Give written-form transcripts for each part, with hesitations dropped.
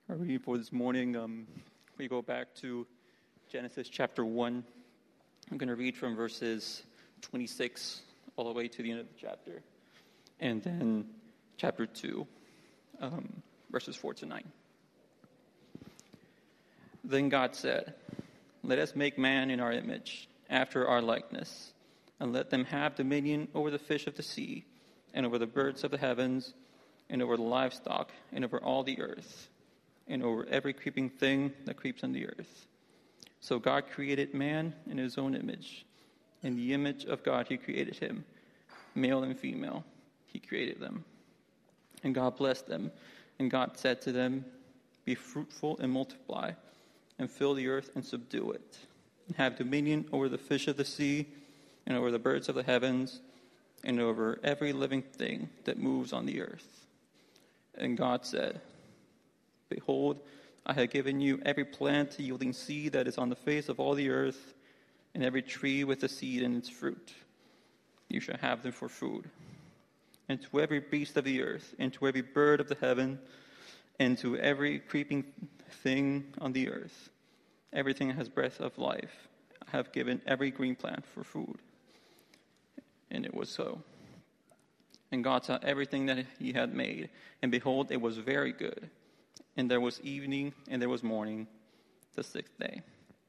Our reading for this morning, we go back to Genesis chapter 1. I'm going to read from verses 26 all the way to the end of the chapter. And then chapter 2, verses 4 to 9. Then God said, "Let us make man in our image, after our likeness, and let them have dominion over the fish of the sea, and over the birds of the heavens, and over the livestock, and over all the earth, and over every creeping thing that creeps on the earth." So God created man in his own image. In the image of God he created him. Male and female he created them. And God blessed them. And God said to them, "Be fruitful and multiply, and fill the earth and subdue it, and have dominion over the fish of the sea, and over the birds of the heavens, and over every living thing that moves on the earth." And God said, "Behold, I have given you every plant yielding seed that is on the face of all the earth, and every tree with a seed in its fruit. You shall have them for food. And to every beast of the earth, and to every bird of the heaven, and to every creeping thing on the earth, everything that has breath of life, I have given every green plant for food." And it was so. And God saw everything that he had made, and behold, it was very good. And there was evening, and there was morning, the sixth day.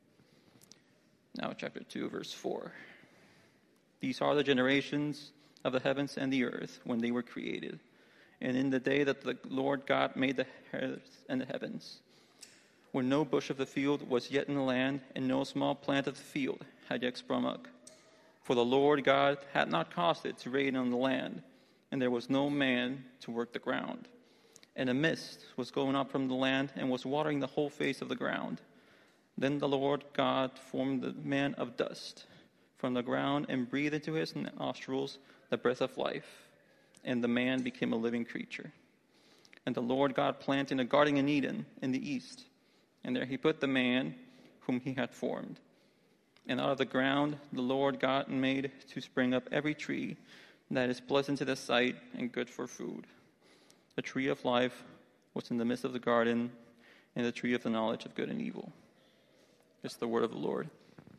Now chapter 2, verse 4. "These are the generations of the heavens and the earth when they were created, and in the day that the Lord God made the earth and the heavens, when no bush of the field was yet in the land, and no small plant of the field had yet sprung up. For the Lord God had not caused it to rain on the land, and there was no man to work the ground. And a mist was going up from the land and was watering the whole face of the ground. Then the Lord God formed the man of dust from the ground and breathed into his nostrils the breath of life, and the man became a living creature. And the Lord God planted a garden in Eden in the east, and there he put the man whom he had formed. And out of the ground the Lord God made to spring up every tree that is pleasant to the sight and good for food. The tree of life was in the midst of the garden, and the tree of the knowledge of good and evil." It's the word of the Lord.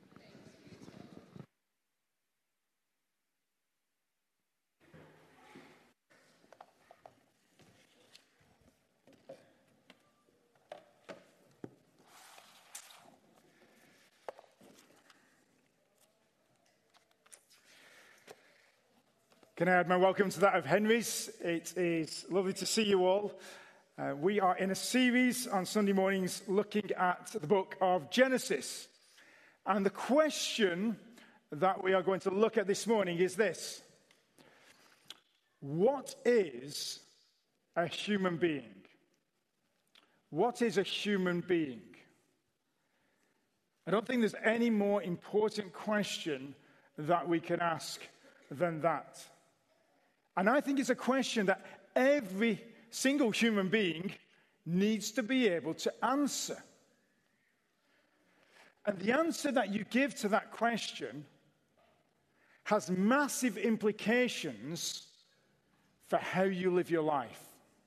Can I add my welcome to that of Henry's? It is lovely to see you all. We are in a series on Sunday mornings looking at the book of Genesis. And the question that we are going to look at this morning is this: what is a human being? What is a human being? I don't think there's any more important question that we can ask than that. And I think it's a question that every single human being needs to be able to answer. And the answer that you give to that question has massive implications for how you live your life.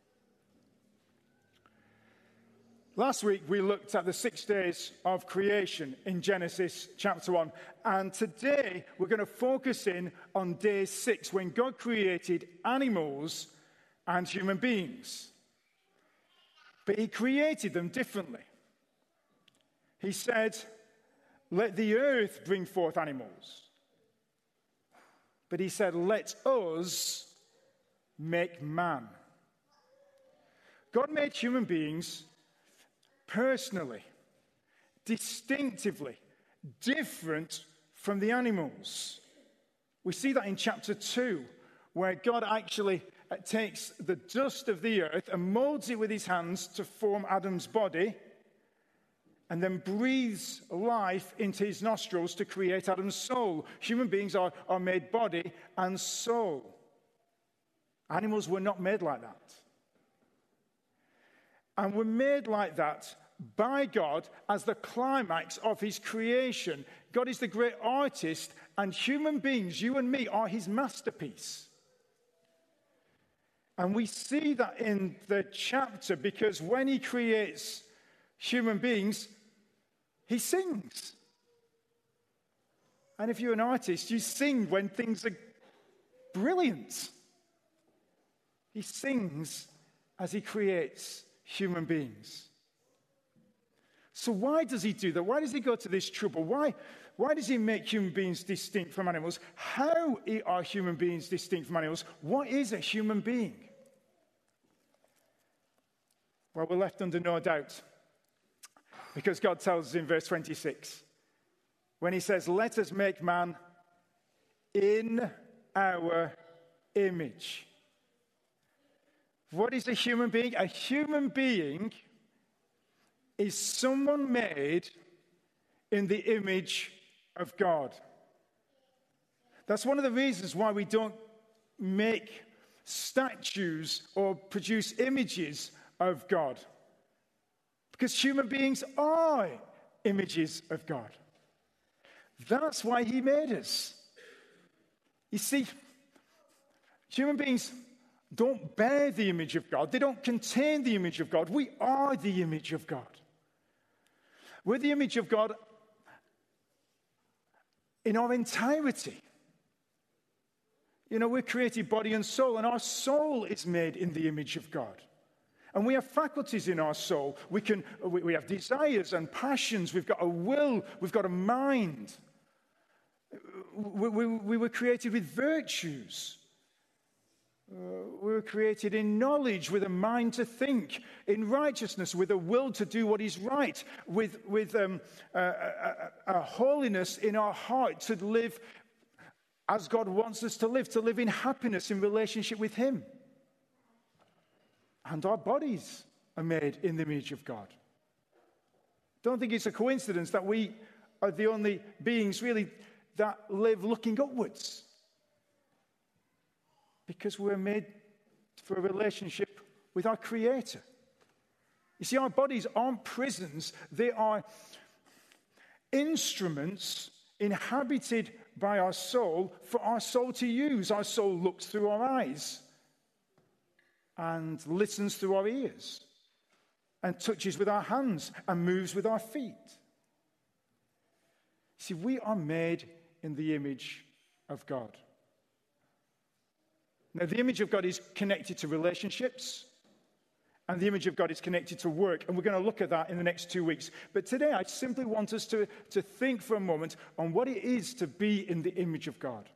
Last week, we looked at the 6 days of creation in Genesis chapter 1. And today, we're going to focus in on day 6, when God created animals and human beings. But he created them differently. He said, "Let the earth bring forth animals." But he said, "Let us make man." God made human beings personally, distinctively different from the animals. We see that in chapter 2, where God actually takes the dust of the earth and molds it with his hands to form Adam's body, and then breathes life into his nostrils to create Adam's soul. Human beings are made body and soul. Animals were not made like that. And we're made like that by God as the climax of his creation. God is the great artist, and human beings, you and me, are his masterpiece. And we see that in the chapter because when he creates human beings, he sings. And if you're an artist, you sing when things are brilliant. He sings as he creates human beings. So why does he do that? Why does he go to this trouble? Why does he make human beings distinct from animals? How are human beings distinct from animals? What is a human being? Well, we're left under no doubt because God tells us in verse 26 when he says, "Let us make man in our image." What is a human being? A human being is someone made in the image of God. That's one of the reasons why we don't make statues or produce images of God. Because human beings are images of God. That's why he made us. You see, human beings don't bear the image of God. They don't contain the image of God. We are the image of God. We're the image of God in our entirety. You know, we're created body and soul, and our soul is made in the image of God. And we have faculties in our soul. We have desires and passions. We've got a will. We've got a mind. We were created with virtues. We were created in knowledge, with a mind to think, in righteousness, with a will to do what is right, with a holiness in our heart to live as God wants us to live in happiness in relationship with him. And our bodies are made in the image of God. Don't think it's a coincidence that we are the only beings really that live looking upwards. Because we're made for a relationship with our Creator. You see, our bodies aren't prisons. They are instruments inhabited by our soul for our soul to use. Our soul looks through our eyes and listens through our ears and touches with our hands and moves with our feet. See, we are made in the image of God. Now, the image of God is connected to relationships, and the image of God is connected to work, and we're going to look at that in the next 2 weeks. But today, I simply want us to think for a moment on what it is to be in the image of God.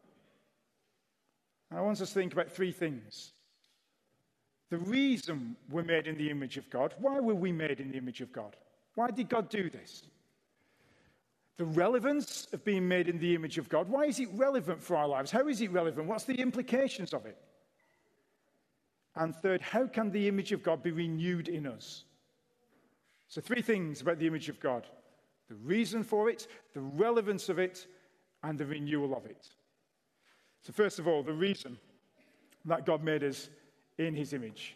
And I want us to think about 3 things. The reason we're made in the image of God. Why were we made in the image of God? Why did God do this? The relevance of being made in the image of God. Why is it relevant for our lives? How is it relevant? What's the implications of it? And third, how can the image of God be renewed in us? So 3 things about the image of God. The reason for it, the relevance of it, and the renewal of it. So first of all, the reason that God made us in his image.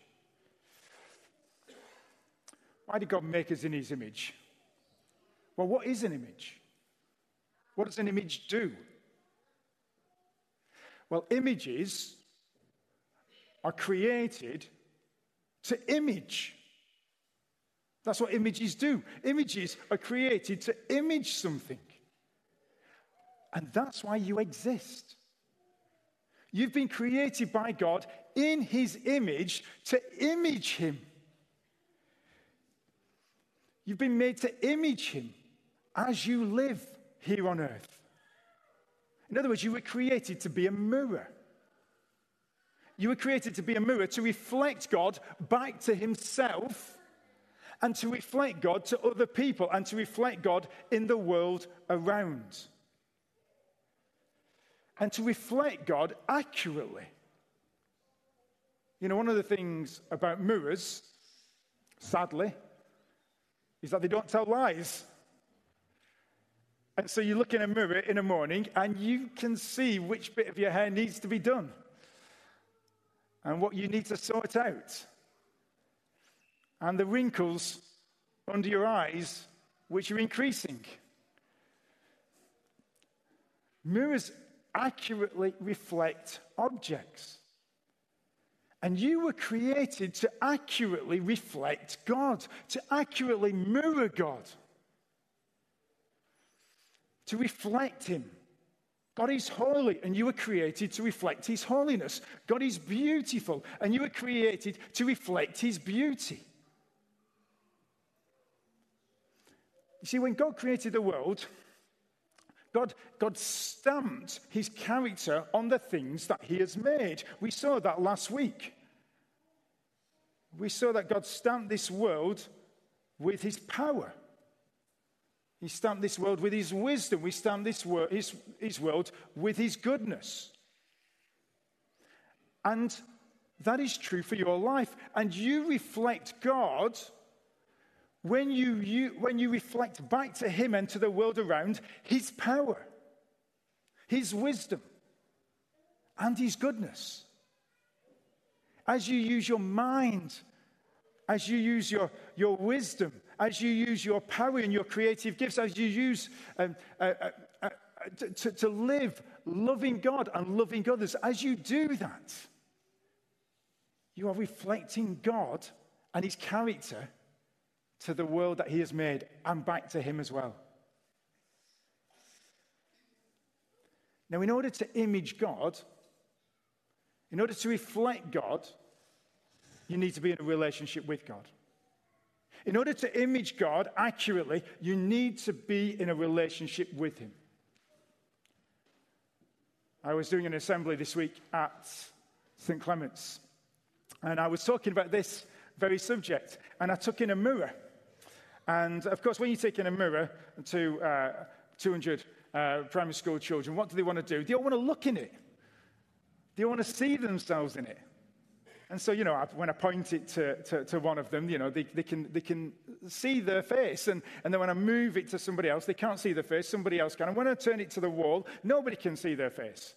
Why did God make us in his image? Well, what is an image? What does an image do? Well, images are created to image. That's what images do. Images are created to image something. And that's why you exist. You've been created by God in his image to image him. You've been made to image him as you live here on earth. In other words, you were created to be a mirror. You were created to be a mirror to reflect God back to himself and to reflect God to other people and to reflect God in the world around. And to reflect God accurately. You know, one of the things about mirrors, sadly, is that they don't tell lies. And so you look in a mirror in the morning and you can see which bit of your hair needs to be done and what you need to sort out. And the wrinkles under your eyes, which are increasing. Mirrors accurately reflect objects. And you were created to accurately reflect God, to accurately mirror God, to reflect him. God is holy, and you were created to reflect his holiness. God is beautiful, and you were created to reflect his beauty. You see, when God created the world, God stamped his character on the things that he has made. We saw that last week. We saw that God stamped this world with his power. He stamped this world with his wisdom. We stamped this his world with his goodness. And that is true for your life. And you reflect God when you reflect back to him and to the world around his power, his wisdom, and his goodness. As you use your mind, as you use your wisdom, as you use your power and your creative gifts, as you use to live loving God and loving others, as you do that, you are reflecting God and his character to the world that he has made and back to him as well. Now, in order to image God, in order to reflect God, you need to be in a relationship with God. In order to image God accurately, you need to be in a relationship with him. I was doing an assembly this week at St. Clement's, and I was talking about this very subject, and I took in a mirror. And, of course, when you take in a mirror to 200 primary school children, what do they want to do? They all want to look in it. They want to see themselves in it. And so, when I point it to one of them, they can see their face. And then when I move it to somebody else, they can't see their face, somebody else can. And when I turn it to the wall, nobody can see their face.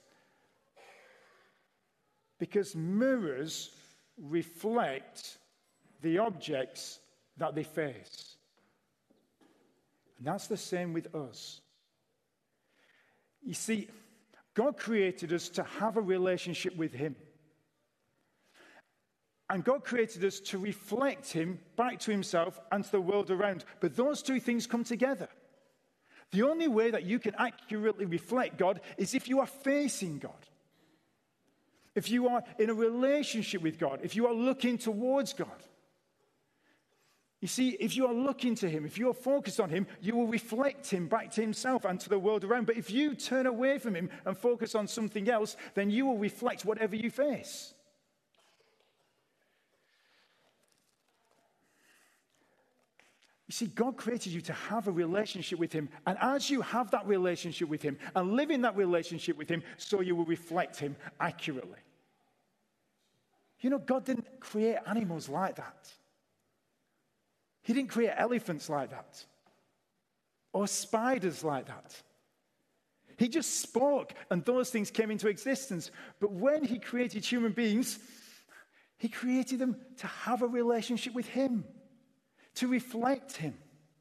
Because mirrors reflect the objects that they face. And that's the same with us. You see, God created us to have a relationship with him. And God created us to reflect him back to himself and to the world around. But those two things come together. The only way that you can accurately reflect God is if you are facing God. If you are in a relationship with God. If you are looking towards God. You see, if you are looking to him, if you are focused on him, you will reflect him back to himself and to the world around. But if you turn away from him and focus on something else, then you will reflect whatever you face. You see, God created you to have a relationship with him. And as you have that relationship with him and live in that relationship with him, so you will reflect him accurately. God didn't create animals like that. He didn't create elephants like that. Or spiders like that. He just spoke and those things came into existence. But when he created human beings, he created them to have a relationship with him. To reflect him.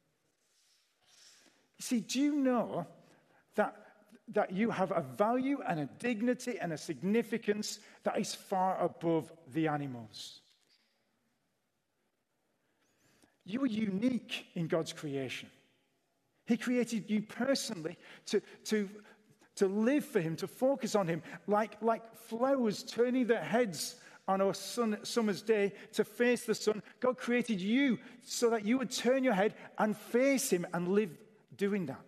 You see, do you know that you have a value and a dignity and a significance that is far above the animals? You are unique in God's creation. He created you personally to live for him, to focus on him, like flowers turning their heads on a summer's day to face the sun. God created you so that you would turn your head and face him and live doing that.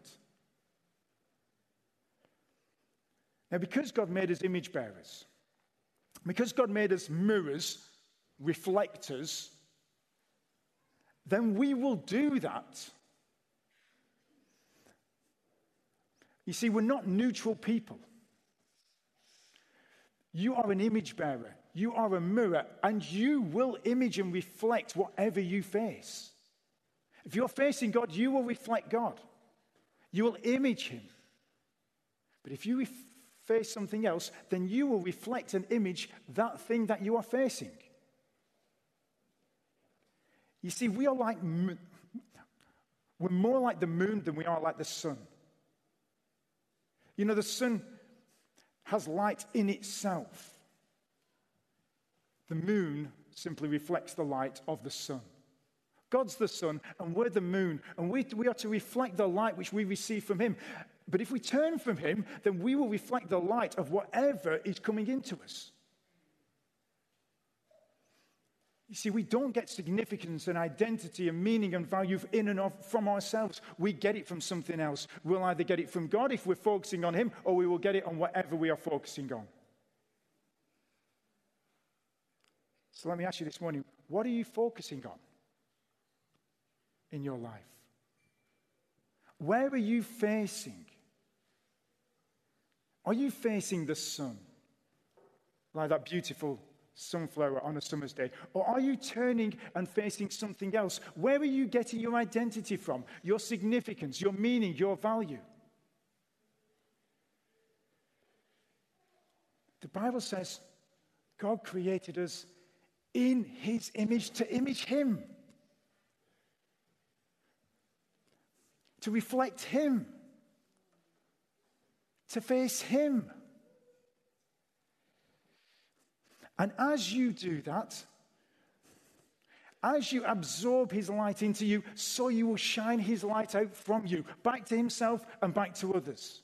Now, because God made us image bearers, because God made us mirrors, reflectors, then we will do that. You see, we're not neutral people. You are an image bearer. You are a mirror, and you will image and reflect whatever you face. If you're facing God, you will reflect God. You will image him. But if you face something else, then you will reflect and image that thing that you are facing. You see, we're more like the moon than we are like the sun. The sun has light in itself. The moon simply reflects the light of the sun. God's the sun, and we're the moon, and we are to reflect the light which we receive from him. But if we turn from him, then we will reflect the light of whatever is coming into us. You see, we don't get significance and identity and meaning and value in and of from ourselves. We get it from something else. We'll either get it from God if we're focusing on him, or we will get it on whatever we are focusing on. So let me ask you this morning, what are you focusing on in your life? Where are you facing? Are you facing the sun, like that beautiful sunflower on a summer's day? Or are you turning and facing something else? Where are you getting your identity from, your significance, your meaning, your value? The Bible says God created us in his image to image him, to reflect him, to face him. And as you do that, as you absorb his light into you, so you will shine his light out from you, back to himself and back to others.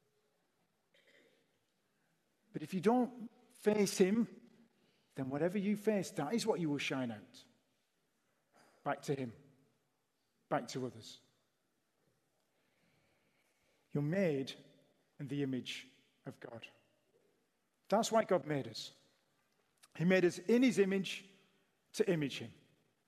But if you don't face him, then whatever you face, that is what you will shine out. Back to him, back to others. You're made in the image of God. That's why God made us. He made us in his image to image him.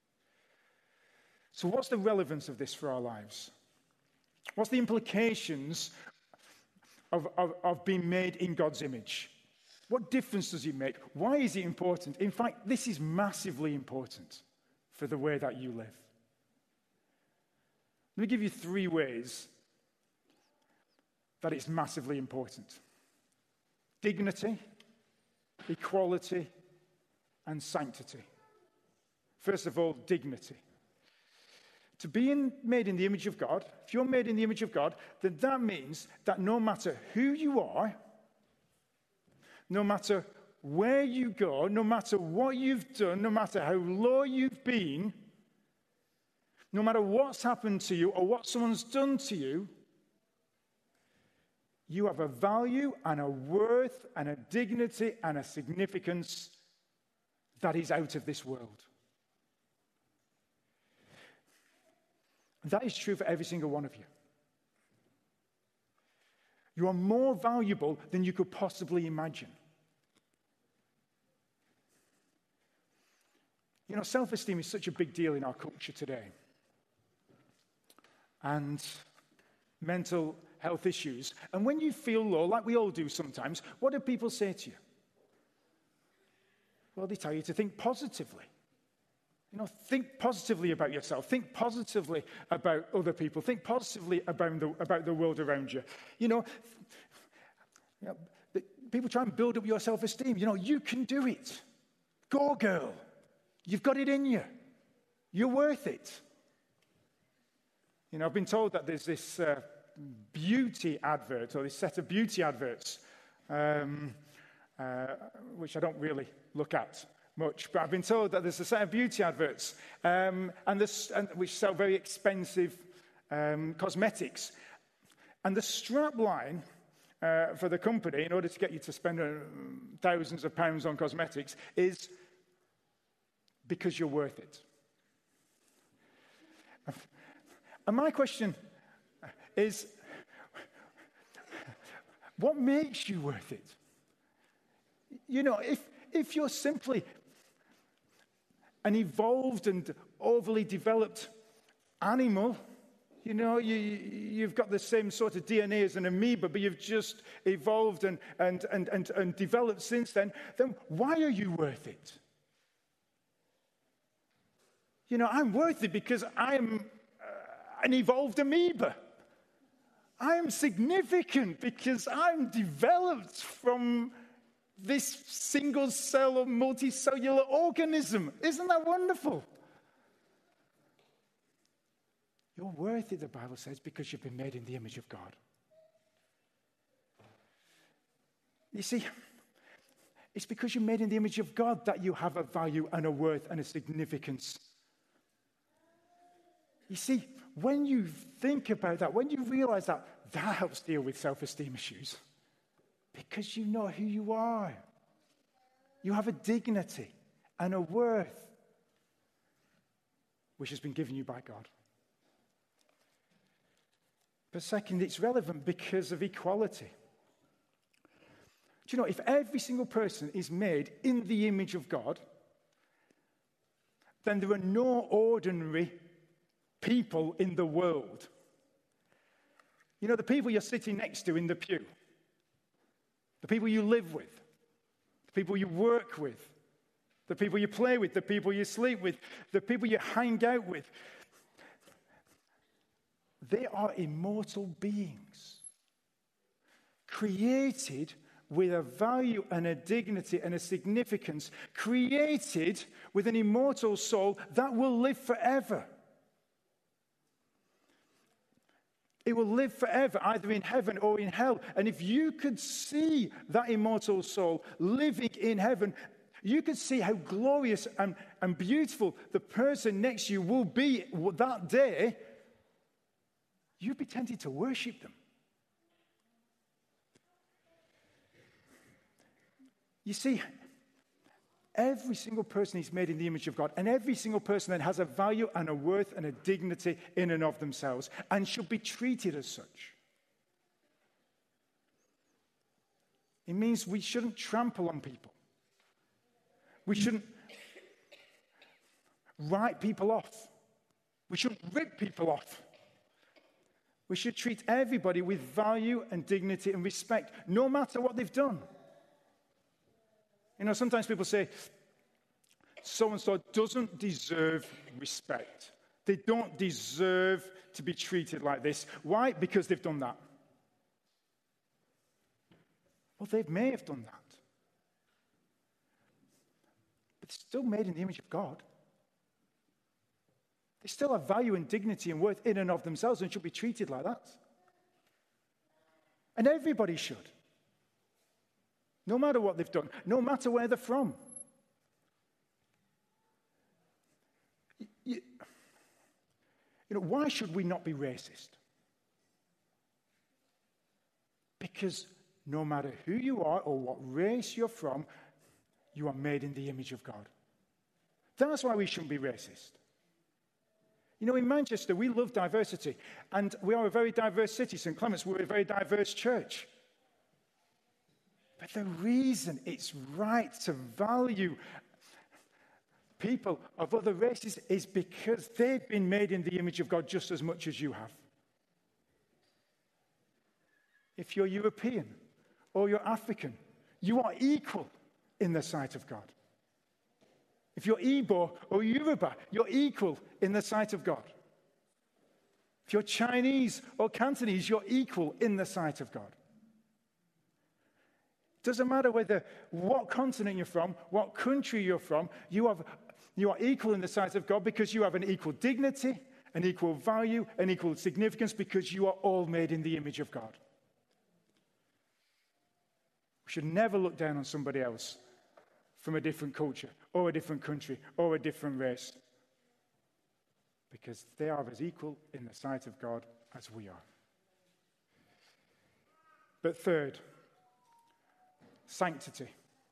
So what's the relevance of this for our lives? What's the implications of being made in God's image? What difference does it make? Why is it important? In fact, this is massively important for the way that you live. Let me give you 3 ways that it's massively important. Dignity, equality, and sanctity. First of all, dignity. To be made in the image of God, if you're made in the image of God, then that means that no matter who you are, no matter where you go, no matter what you've done, no matter how low you've been, no matter what's happened to you or what someone's done to you, you have a value and a worth and a dignity and a significance that is out of this world. That is true for every single one of you. You are more valuable than you could possibly imagine. You know, self-esteem is such a big deal in our culture today. And mental health issues. And when you feel low, like we all do sometimes, what do people say to you? Well, they tell you to think positively. You know, think positively about yourself. Think positively about other people. Think positively about the world around you. You know, people try and build up your self-esteem. You know, you can do it. Go, girl. You've got it in you. You're worth it. You know, I've been told that there's this beauty advert, or this set of beauty adverts, which I don't really look at much, but I've been told that there's a set of beauty adverts which sell very expensive cosmetics. And the strap line for the company, in order to get you to spend thousands of pounds on cosmetics, is because you're worth it. And my question is, what makes you worth it? You know, if you're simply an evolved and overly developed animal, you know, you've got the same sort of DNA as an amoeba, but you've just evolved and developed since then why are you worth it? You know, I'm worth it because I'm an evolved amoeba. I am significant because I'm developed from this single cell or multicellular organism. Isn't that wonderful? You're worth it, the Bible says, because you've been made in the image of God. You see, It's because you're made in the image of God that you have a value and a worth and a significance. You see, when you think about that, when you realize that, that helps deal with self-esteem issues. Because you know who you are. You have a dignity and a worth which has been given you by God. But second, it's relevant because of equality. Do you know, if every single person is made in the image of God, then there are no ordinary people in the world. You know, the people you're sitting next to in the pew, the people you live with, the people you work with, the people you play with, the people you sleep with, the people you hang out with, they are immortal beings, created with a value and a dignity and a significance, created with an immortal soul that will live forever. It will live forever, either in heaven or in hell. And if you could see that immortal soul living in heaven, you could see how glorious and beautiful the person next to you will be that day. You'd be tempted to worship them. You see, every single person is made in the image of God, and every single person then has a value and a worth and a dignity in and of themselves and should be treated as such. It means we shouldn't trample on people. We shouldn't write people off. We shouldn't rip people off. We should treat everybody with value and dignity and respect, no matter what they've done. You know, sometimes people say, so-and-so doesn't deserve respect. They don't deserve to be treated like this. Why? Because they've done that. Well, they may have done that. But they're still made in the image of God. They still have value and dignity and worth in and of themselves and should be treated like that. And everybody should. No matter what they've done, no matter where they're from. You know, why should we not be racist? Because no matter who you are or what race you're from, you are made in the image of God. That's why we shouldn't be racist. You know, in Manchester, we love diversity, and we are a very diverse city. St. Clement's, we're a very diverse church. But the reason it's right to value people of other races is because they've been made in the image of God just as much as you have. If you're European or you're African, you are equal in the sight of God. If you're Igbo or Yoruba, you're equal in the sight of God. If you're Chinese or Cantonese, you're equal in the sight of God. Doesn't matter what continent you're from, what country you're from, you are equal in the sight of God because you have an equal dignity, an equal value, an equal significance because you are all made in the image of God. We should never look down on somebody else from a different culture or a different country or a different race because they are as equal in the sight of God as we are. But third, sanctity.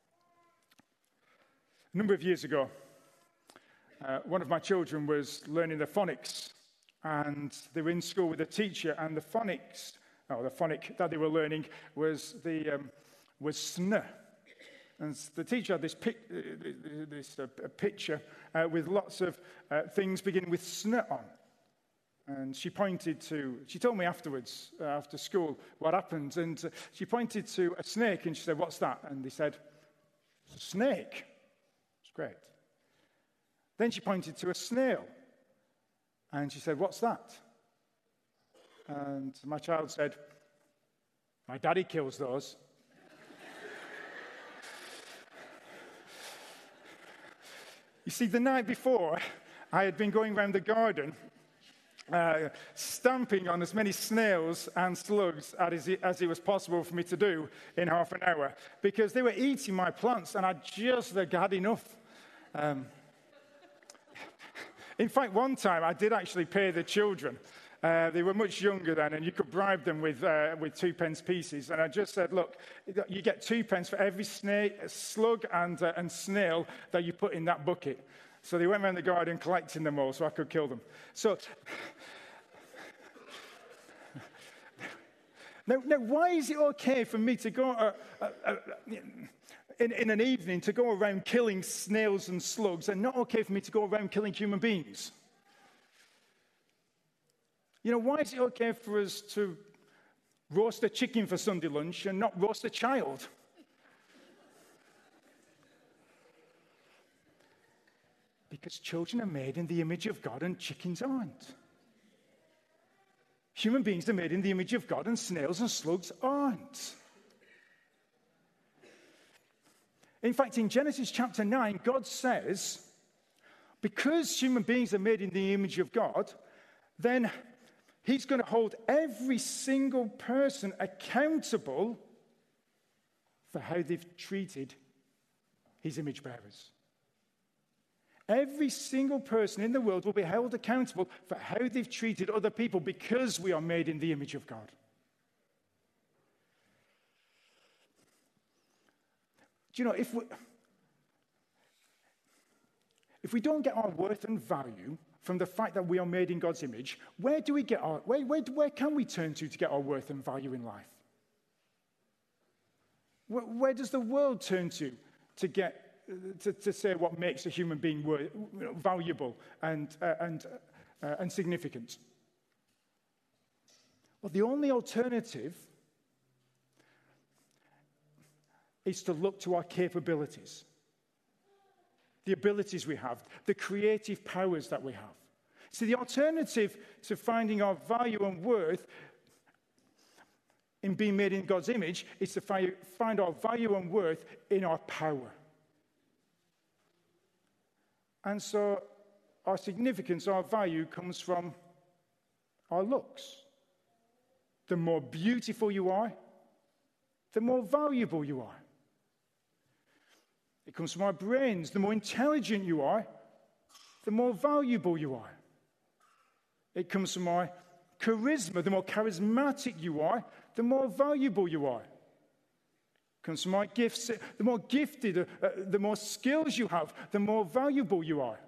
A number of years ago, one of my children was learning the phonics, and they were in school with a teacher, and the phonic that they were learning was sn. And the teacher had this picture with lots of things beginning with sn on. And she told me afterwards, after school, what happened. And she pointed to a snake and she said, "What's that?" And they said, "It's a snake." It's great. Then she pointed to a snail. And she said, "What's that?" And my child said, "My daddy kills those." You see, the night before, I had been going around the garden stamping on as many snails and slugs as it was possible for me to do in half an hour, because they were eating my plants and I just had enough. In fact, one time I did actually pay the children. They were much younger then, and you could bribe them with 2p pieces. And I just said, look, you get 2p for every slug and snail that you put in that bucket. So they went around the garden collecting them all so I could kill them. So now why is it okay for me to go in an evening to go around killing snails and slugs, and not okay for me to go around killing human beings? You know, why is it okay for us to roast a chicken for Sunday lunch and not roast a child? Because children are made in the image of God and chickens aren't. Human beings are made in the image of God and snails and slugs aren't. In fact, in Genesis chapter 9, God says, because human beings are made in the image of God, then He's going to hold every single person accountable for how they've treated His image bearers. Every single person in the world will be held accountable for how they've treated other people, because we are made in the image of God. Do you know, if we don't get our worth and value from the fact that we are made in God's image, where do we get where can we turn to get our worth and value in life? Where does the world turn to say what makes a human being valuable and significant? Well, the only alternative is to look to our capabilities, the abilities we have, the creative powers that we have. So the alternative to finding our value and worth in being made in God's image is to find our value and worth in our power. And so our significance, our value comes from our looks. The more beautiful you are, the more valuable you are. It comes from our brains. The more intelligent you are, the more valuable you are. It comes from our charisma. The more charismatic you are, the more valuable you are. It comes from our gifts. The more gifted, the more skills you have, the more valuable you are.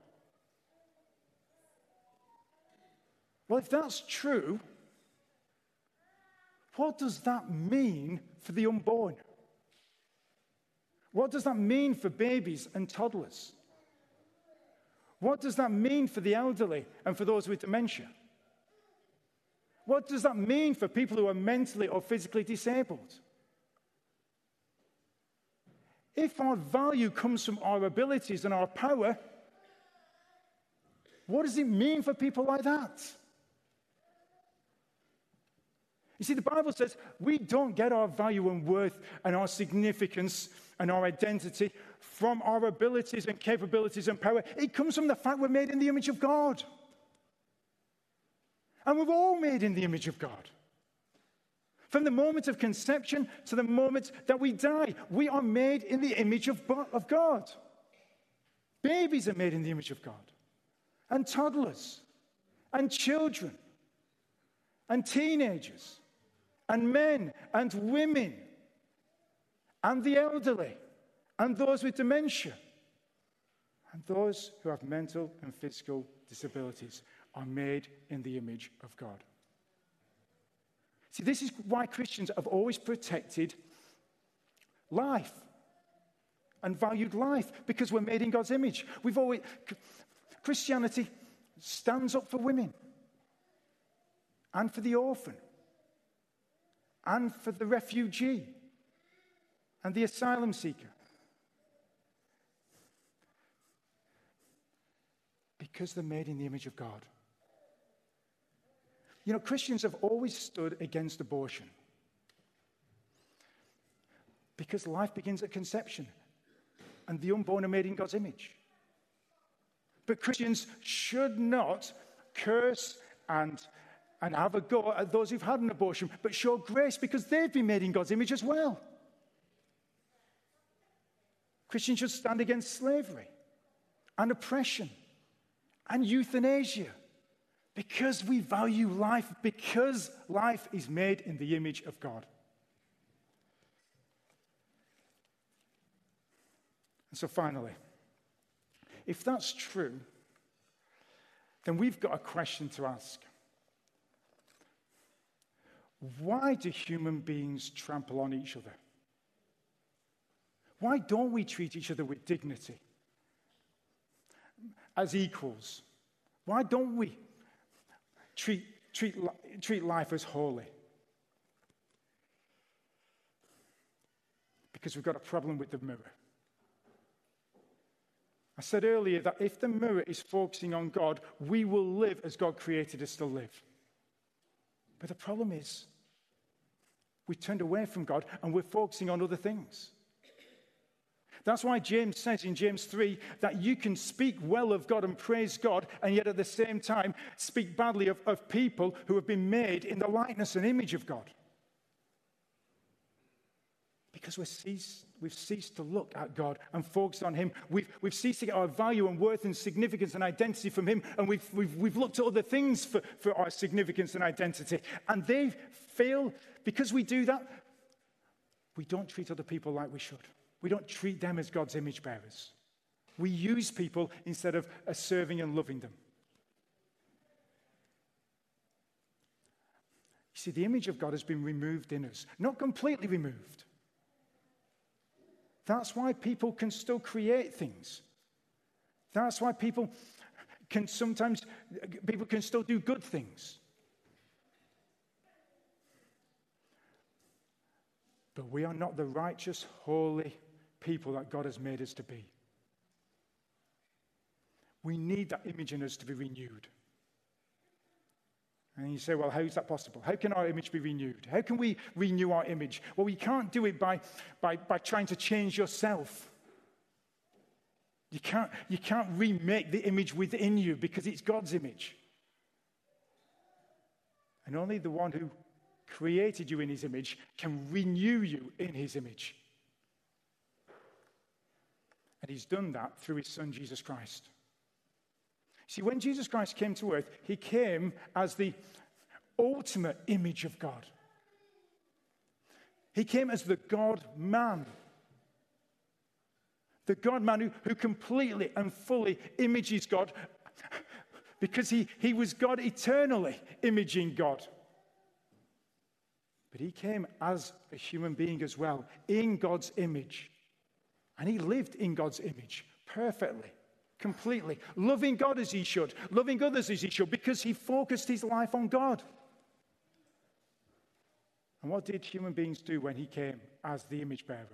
Well, if that's true, what does that mean for the unborn? What does that mean for babies and toddlers? What does that mean for the elderly and for those with dementia? What does that mean for people who are mentally or physically disabled? If our value comes from our abilities and our power, what does it mean for people like that? You see, the Bible says we don't get our value and worth and our significance and our identity from our abilities and capabilities and power. It comes from the fact we're made in the image of God. And we're all made in the image of God. From the moment of conception to the moment that we die, we are made in the image of God. Babies are made in the image of God. And toddlers. And children. And teenagers. And men and women, and the elderly, and those with dementia, and those who have mental and physical disabilities are made in the image of God. See, this is why Christians have always protected life and valued life, because we're made in God's image. Christianity stands up for women and for the orphan, and for the refugee and the asylum seeker. Because they're made in the image of God. You know, Christians have always stood against abortion. Because life begins at conception, and the unborn are made in God's image. But Christians should not curse and have a go at those who've had an abortion, but show grace because they've been made in God's image as well. Christians should stand against slavery and oppression and euthanasia because we value life, because life is made in the image of God. And so finally, if that's true, then we've got a question to ask. Why do human beings trample on each other? Why don't we treat each other with dignity, as equals? Why don't we treat life as holy? Because we've got a problem with the mirror. I said earlier that if the mirror is focusing on God, we will live as God created us to live. But the problem is, we turned away from God and we're focusing on other things. That's why James says in James 3 that you can speak well of God and praise God, and yet at the same time speak badly of people who have been made in the likeness and image of God. Because we've ceased to look at God and focus on Him. We've ceased to get our value and worth and significance and identity from Him, and we've looked at other things for our significance and identity. And they fail because we do that. We don't treat other people like we should. We don't treat them as God's image bearers. We use people instead of serving and loving them. You see, the image of God has been removed in us, not completely removed. That's why people can still create things. That's why people can still do good things. But we are not the righteous, holy people that God has made us to be. We need that image in us to be renewed. And you say, well, how is that possible? How can our image be renewed? How can we renew our image? Well, you can't do it by trying to change yourself. You can't remake the image within you because it's God's image. And only the one who created you in His image can renew you in His image. And He's done that through His Son, Jesus Christ. See, when Jesus Christ came to earth, He came as the ultimate image of God. He came as the God-man. The God-man who completely and fully images God because he was God eternally imaging God. But He came as a human being as well, in God's image. And He lived in God's image perfectly, completely, loving God as He should, loving others as He should, because He focused His life on God. And what did human beings do when He came as the image bearer?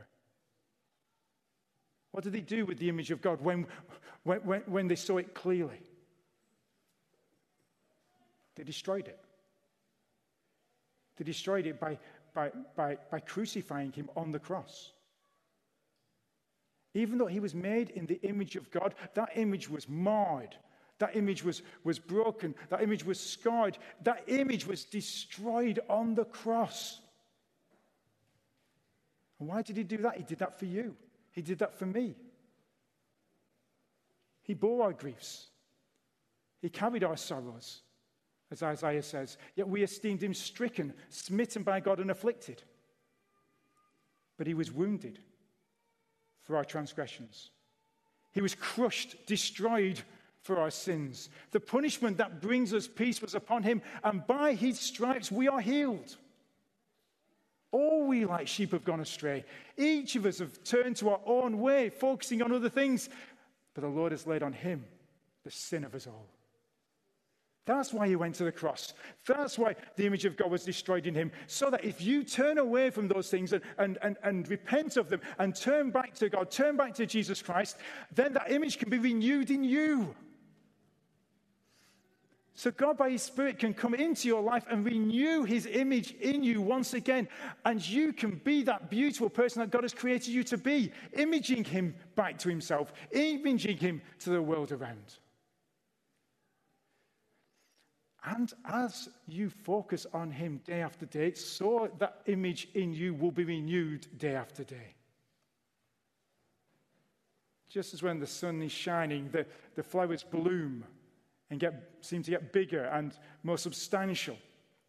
What did they do with the image of God when they saw it clearly? They destroyed it. They destroyed it by crucifying Him on the cross. Even though He was made in the image of God, that image was marred. That image was broken. That image was scarred. That image was destroyed on the cross. And why did He do that? He did that for you. He did that for me. He bore our griefs. He carried our sorrows. As Isaiah says, yet we esteemed Him stricken, smitten by God and afflicted. But He was wounded for our transgressions. He was crushed, destroyed for our sins. The punishment that brings us peace was upon Him, and by His stripes we are healed. All we like sheep have gone astray. Each of us have turned to our own way, focusing on other things. But the Lord has laid on Him the sin of us all. That's why He went to the cross. That's why the image of God was destroyed in Him. So that if you turn away from those things and repent of them and turn back to God, turn back to Jesus Christ, then that image can be renewed in you. So God, by His Spirit, can come into your life and renew His image in you once again. And you can be that beautiful person that God has created you to be, imaging Him back to Himself, imaging Him to the world around. And as you focus on him day after day, so that image in you will be renewed day after day. Just as when the sun is shining, the flowers bloom and seem to get bigger and more substantial.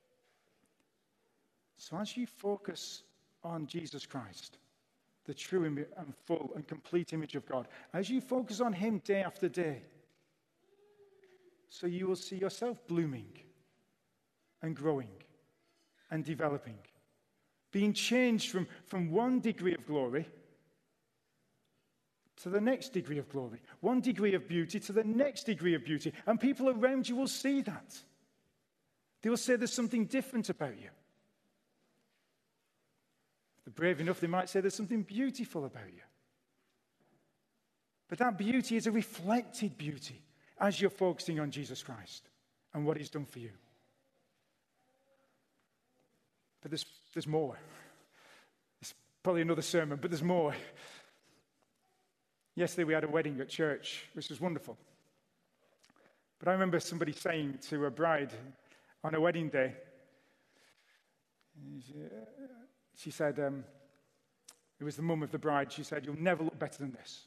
So as you focus on Jesus Christ, the true and full and complete image of God, as you focus on him day after day, so you will see yourself blooming and growing and developing, being changed from one degree of glory to the next degree of glory, one degree of beauty to the next degree of beauty. And people around you will see that. They will say there's something different about you. If they're brave enough, they might say there's something beautiful about you. But that beauty is a reflected beauty as you're focusing on Jesus Christ and what he's done for you. But there's more. It's probably another sermon, but there's more. Yesterday we had a wedding at church, which was wonderful. But I remember somebody saying to a bride on a wedding day, she said, it was the mum of the bride, she said, "You'll never look better than this."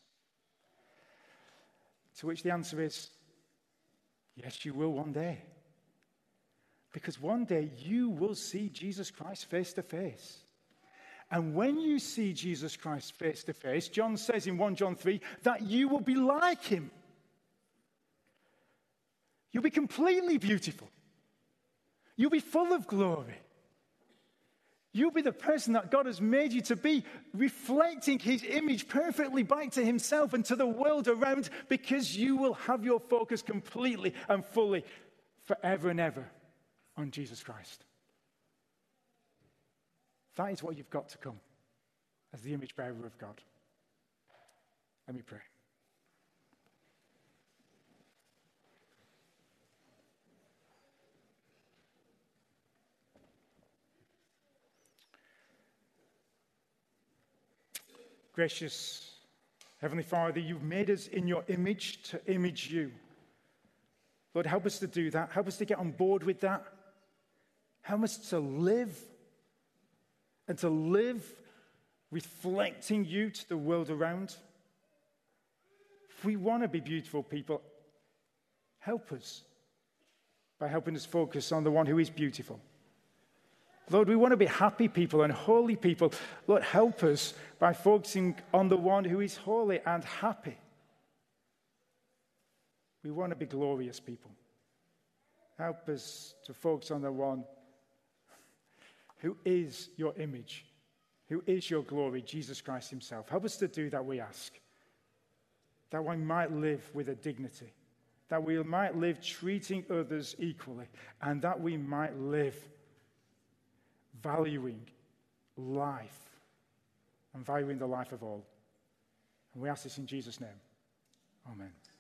To which the answer is, yes, you will one day. Because one day you will see Jesus Christ face to face. And when you see Jesus Christ face to face, John says in 1 John 3 that you will be like him. You'll be completely beautiful. You'll be full of glory. You'll be the person that God has made you to be, reflecting his image perfectly back to himself and to the world around, because you will have your focus completely and fully, forever and ever, on Jesus Christ. That is what you've got to come as the image bearer of God. Let me pray. Gracious Heavenly Father, you've made us in your image to image you. Lord, help us to do that. Help us to get on board with that. Help us to live and to live reflecting you to the world around. If we want to be beautiful people, help us by helping us focus on the one who is beautiful. Lord, we want to be happy people and holy people. Lord, help us by focusing on the one who is holy and happy. We want to be glorious people. Help us to focus on the one who is your image, who is your glory, Jesus Christ himself. Help us to do that, we ask, that we might live with a dignity, that we might live treating others equally, and that we might live valuing life and valuing the life of all. And we ask this in Jesus' name. Amen.